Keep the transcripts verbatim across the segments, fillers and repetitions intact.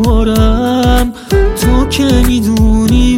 ندارم، تو که میدونی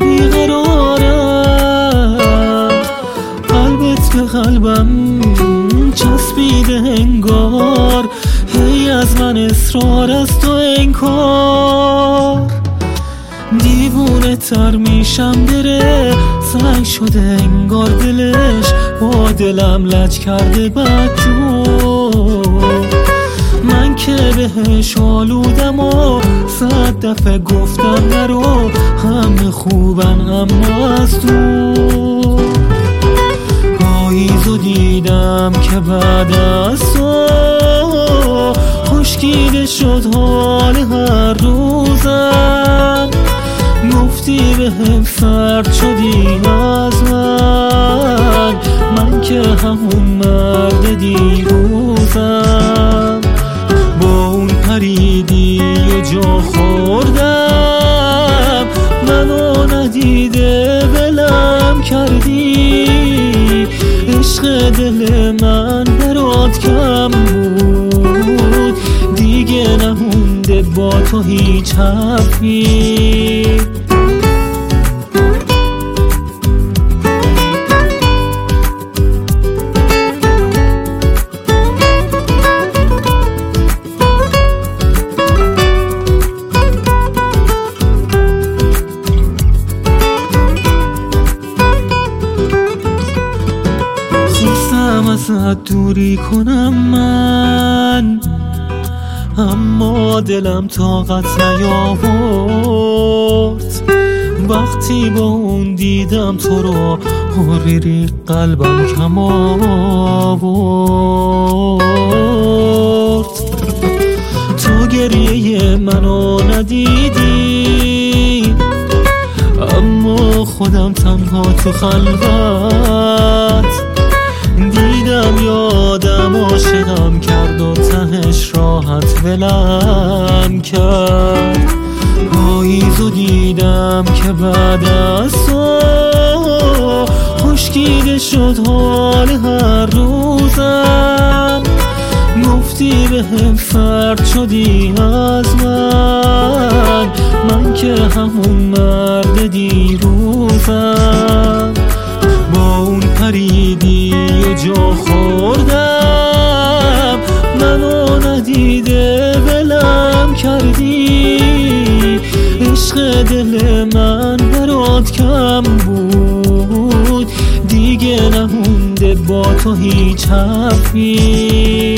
بیقرارم. قلبت به قلبم چسبیده انگار، هی از من اصرار از تو انکار. دیوونه تر میشم دره سنگ شده انگار دلش، با دلم لج کرده بدجور. من که بهش آلودم و صد دفعه گفتم نرو، همه خوبن اما از دور. پاییزو دیدم که بعد از تو خشکیده شد حال هر روزم. گفتی بهم سرد شدی از من، من که همون مرد دیروزم. با اون پریدی و جا خوردم، منو ندیده ولم کردی. عشق دل من برات کم بود، دیگه نمونده با تو هیچ حرفی. ازت دوری کنم من، اما دلم طاقت نیاورد. وقتی با اون دیدم تو رو حریری قلبم کم آورد. تو گریه منو ندیدی، اما خودم تنها تو خلوت دیدم. یادم عاشقم کرد و تهش راحت ولم کرد. پاییزو دیدم که بعد از تو خشکیده شد حال هر روزم. گفتی بهم سرد شدی از من، من که همون مرد دیروزم. با اون پریدی و جا خوردم، منو ندیده ولم کردی. عشق دل من برات کم بود، دیگه نمونده با تو هیچ حرفی.